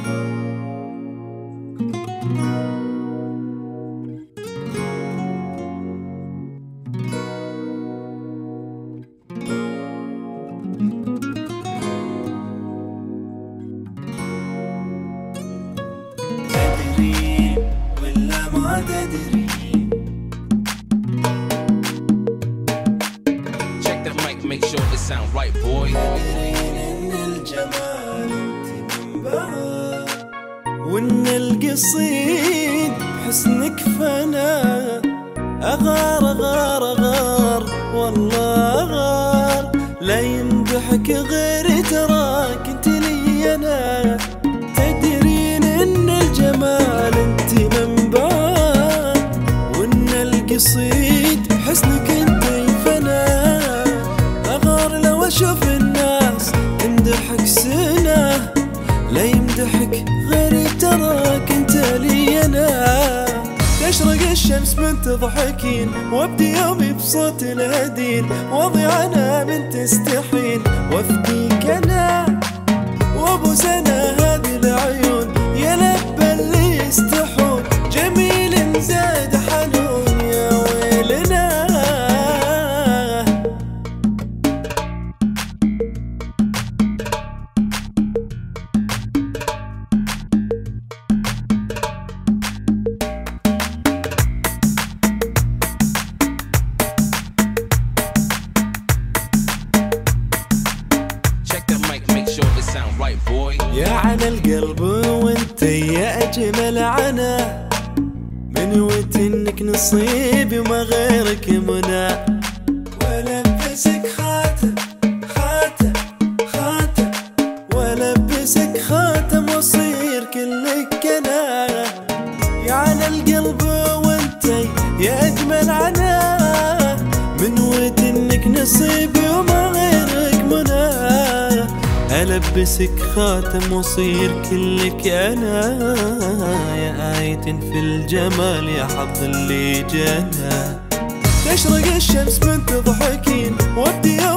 تدري ولا ما تدري. Check the mic, make sure it sound right, boy. تدرين إن الجمال انت منبعه، وإن القصيد حسنك فنا. أغار أغار أغار والله أغار، لا يمدحك غير تراك انت لي أنا. تدرين إن الجمال انت منبعه، وإن القصيد حسنك انت فنا. أغار لو أشوف الناس تمدحك سنة، لا يمدحك غير تراك انت لي أنا. تشرق الشمس من تضحكين، وابدي يومي بصوت الهدين، واضيع انا من تستحين، وافديك انا وابو سنة هذه العيون. يا لبى اللي يستحون، جميل زاد حنون يا ويلنا. Right, boy. يا عنا القلب وانت يا اجمل عنا، من وتنك نصيبي وما غيرك منى. ولبسك خاتم خاتم خاتم، ولبسك خاتم واصير كلك انا. يا عنا القلب وانت يا اجمل عنا، من وتنك نصيبي وما غيرك منى. ألبسك خاتم وصير كلك أنا، يا آية في الجمال يا حظ اللي جانا. تشرق الشمس من تضحكين، وابدي